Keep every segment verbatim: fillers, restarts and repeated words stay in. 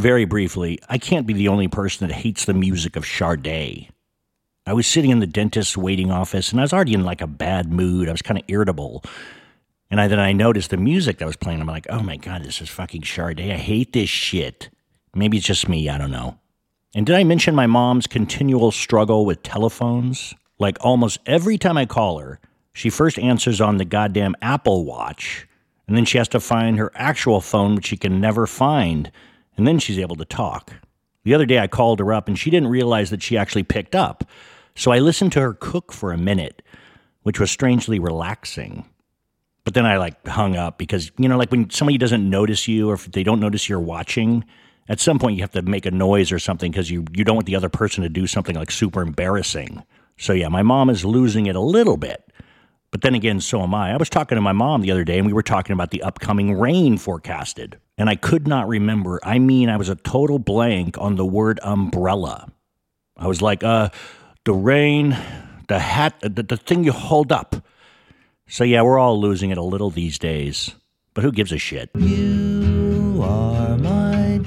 Very briefly, I can't be the only person that hates the music of Sade. I was sitting in the dentist's waiting office, and I was already in like a bad mood. I was kind of irritable. And I, then I noticed the music that was playing. I'm like, oh my God, this is fucking Sade. I hate this shit. Maybe it's just me. I don't know. And did I mention my mom's continual struggle with telephones? Like almost every time I call her, she first answers on the goddamn Apple Watch, and then she has to find her actual phone, which she can never find, and then she's able to talk. The other day I called her up, and she didn't realize that she actually picked up. So I listened to her cook for a minute, which was strangely relaxing. But then I like hung up because, you know, like when somebody doesn't notice you or if they don't notice you're watching, at some point you have to make a noise or something because you, you don't want the other person to do something like super embarrassing. So yeah, my mom is losing it a little bit. But then again, so am I. I was talking to my mom the other day and we were talking about the upcoming rain forecasted. And I could not remember. I mean, I was a total blank on the word umbrella. I was like, uh, the rain, the hat, the, the thing you hold up. So yeah, we're all losing it a little these days. But who gives a shit? You are my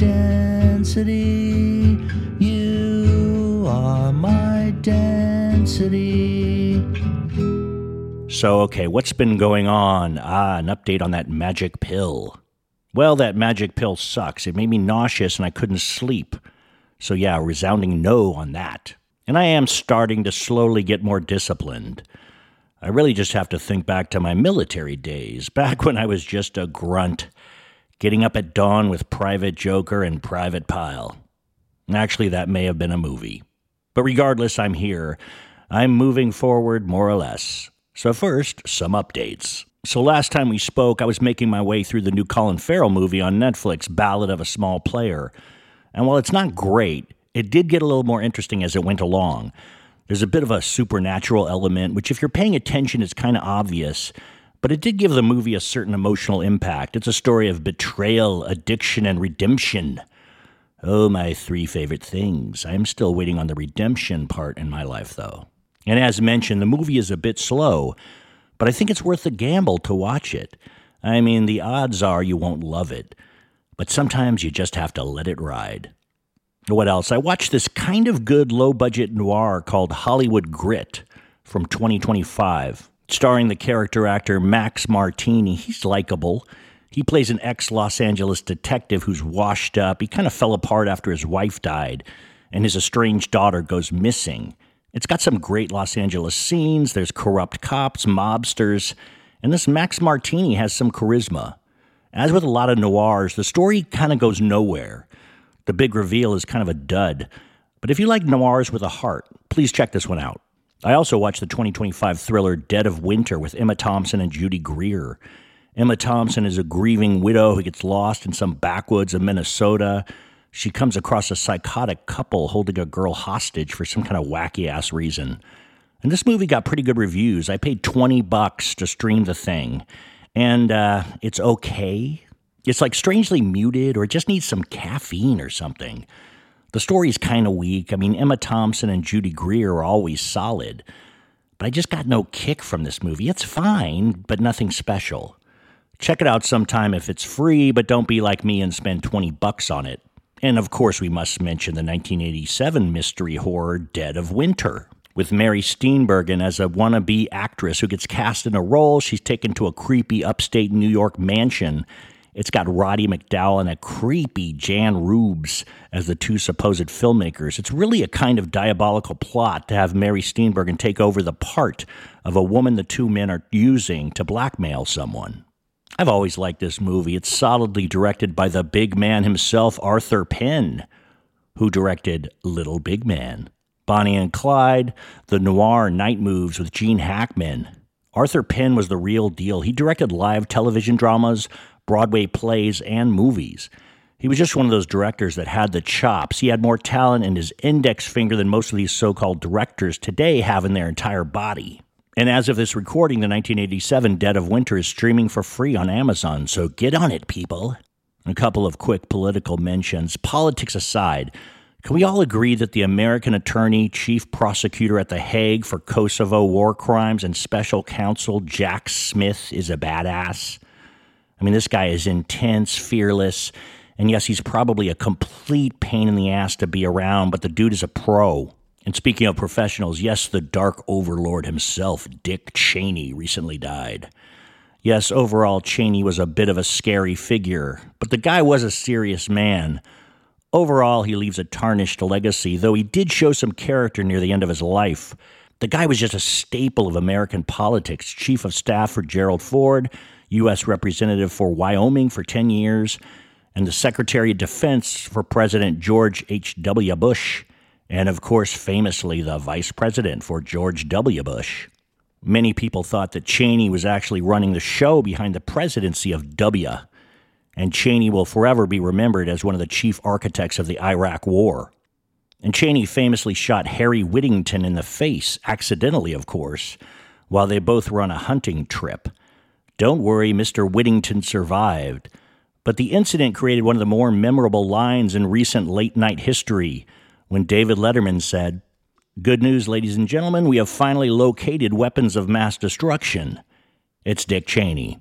density. You are my density. So, okay, what's been going on? Ah, an update on that magic pill. Well, that magic pill sucks. It made me nauseous and I couldn't sleep. So yeah, a resounding no on that. And I am starting to slowly get more disciplined. I really just have to think back to my military days, back when I was just a grunt, getting up at dawn with Private Joker and Private Pile. Actually, that may have been a movie. But regardless, I'm here. I'm moving forward, more or less. So first, some updates. So last time we spoke, I was making my way through the new Colin Farrell movie on Netflix, Ballad of a Small Player. And while it's not great, it did get a little more interesting as it went along. There's a bit of a supernatural element, which if you're paying attention, is kind of obvious. But it did give the movie a certain emotional impact. It's a story of betrayal, addiction, and redemption. Oh, my three favorite things. I'm still waiting on the redemption part in my life, though. And as mentioned, the movie is a bit slow, but I think it's worth the gamble to watch it. I mean, the odds are you won't love it, but sometimes you just have to let it ride. What else? I watched this kind of good low-budget noir called Hollywood Grit from twenty twenty-five, starring the character actor Max Martini. He's likable. He plays an ex-Los Angeles detective who's washed up. He kind of fell apart after his wife died, and his estranged daughter goes missing. It's got some great Los Angeles scenes. There's corrupt cops, mobsters, and this Max Martini has some charisma. As with a lot of noirs, the story kind of goes nowhere. The big reveal is kind of a dud. But if you like noirs with a heart, please check this one out. I also watched the twenty twenty-five thriller Dead of Winter with Emma Thompson and Judy Greer. Emma Thompson is a grieving widow who gets lost in some backwoods of Minnesota. She comes across a psychotic couple holding a girl hostage for some kind of wacky-ass reason. And this movie got pretty good reviews. I paid twenty bucks to stream the thing. And uh, it's okay. It's like strangely muted or it just needs some caffeine or something. The story's kind of weak. I mean, Emma Thompson and Judy Greer are always solid. But I just got no kick from this movie. It's fine, but nothing special. Check it out sometime if it's free, but don't be like me and spend twenty bucks on it. And of course, we must mention the nineteen eighty-seven mystery horror Dead of Winter, with Mary Steenburgen as a wannabe actress who gets cast in a role. She's taken to a creepy upstate New York mansion. It's got Roddy McDowall and a creepy Jan Rubes as the two supposed filmmakers. It's really a kind of diabolical plot to have Mary Steenburgen take over the part of a woman the two men are using to blackmail someone. I've always liked this movie. It's solidly directed by the big man himself, Arthur Penn, who directed Little Big Man, Bonnie and Clyde, the noir Night Moves with Gene Hackman. Arthur Penn was the real deal. He directed live television dramas, Broadway plays, and movies. He was just one of those directors that had the chops. He had more talent in his index finger than most of these so-called directors today have in their entire body. And as of this recording, the nineteen eighty-seven Dead of Winter is streaming for free on Amazon, so get on it, people. A couple of quick political mentions. Politics aside, can we all agree that the American attorney, chief prosecutor at The Hague for Kosovo war crimes, and special counsel Jack Smith is a badass? I mean, this guy is intense, fearless, And yes, he's probably a complete pain in the ass to be around, but the dude is a pro. And speaking of professionals, yes, the dark overlord himself, Dick Cheney, recently died. Yes, overall, Cheney was a bit of a scary figure, but the guy was a serious man. Overall, he leaves a tarnished legacy, though he did show some character near the end of his life. The guy was just a staple of American politics, chief of staff for Gerald Ford, U S representative for Wyoming for ten years, and the Secretary of Defense for President George H W. Bush, and of course, famously, the Vice President for George W. Bush. Many people thought that Cheney was actually running the show behind the presidency of W, and Cheney will forever be remembered as one of the chief architects of the Iraq War. And Cheney famously shot Harry Whittington in the face, accidentally, of course, while they both were on a hunting trip. Don't worry, Mister Whittington survived. But the incident created one of the more memorable lines in recent late-night history when David Letterman said, "Good news, ladies and gentlemen, we have finally located weapons of mass destruction. It's Dick Cheney."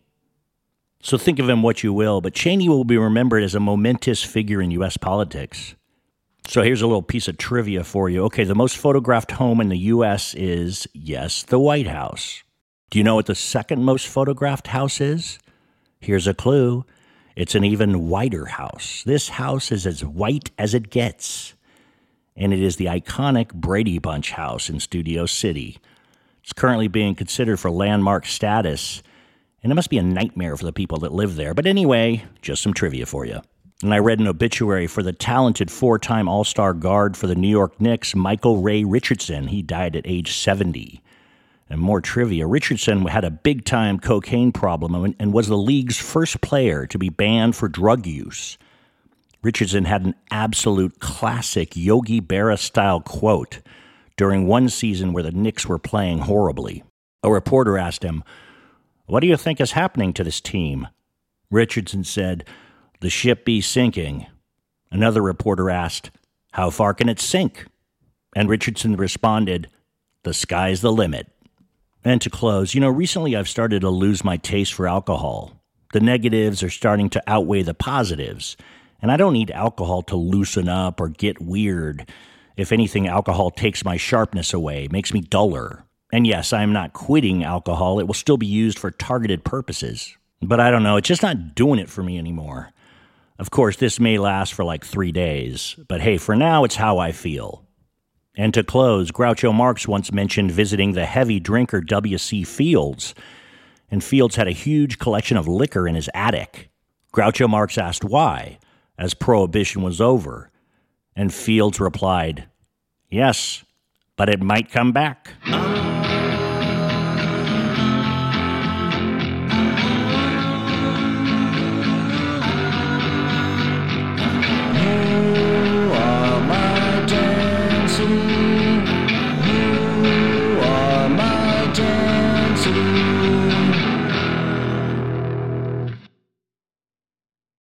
So think of him what you will, but Cheney will be remembered as a momentous figure in U S politics. So here's a little piece of trivia for you. Okay, the most photographed home in the U S is, yes, the White House. Do you know what the second most photographed house is? Here's a clue. It's an even whiter house. This house is as white as it gets. And it is the iconic Brady Bunch house in Studio City. It's currently being considered for landmark status, and it must be a nightmare for the people that live there. But anyway, just some trivia for you. And I read an obituary for the talented four-time All-Star guard for the New York Knicks, Michael Ray Richardson. He died at age seventy. And more trivia, Richardson had a big-time cocaine problem and was the league's first player to be banned for drug use. Richardson had an absolute classic Yogi Berra-style quote during one season where the Knicks were playing horribly. A reporter asked him, "What do you think is happening to this team?" Richardson said, "The ship be sinking." Another reporter asked, "How far can it sink?" And Richardson responded, "The sky's the limit." And to close, you know, recently I've started to lose my taste for alcohol. The negatives are starting to outweigh the positives. And I don't need alcohol to loosen up or get weird. If anything, alcohol takes my sharpness away, makes me duller. And yes, I am not quitting alcohol. It will still be used for targeted purposes. But I don't know, it's just not doing it for me anymore. Of course, this may last for like three days. But hey, for now, it's how I feel. And to close, Groucho Marx once mentioned visiting the heavy drinker W C Fields. And Fields had a huge collection of liquor in his attic. Groucho Marx asked why, as Prohibition was over. And Fields replied, "Yes, but it might come back."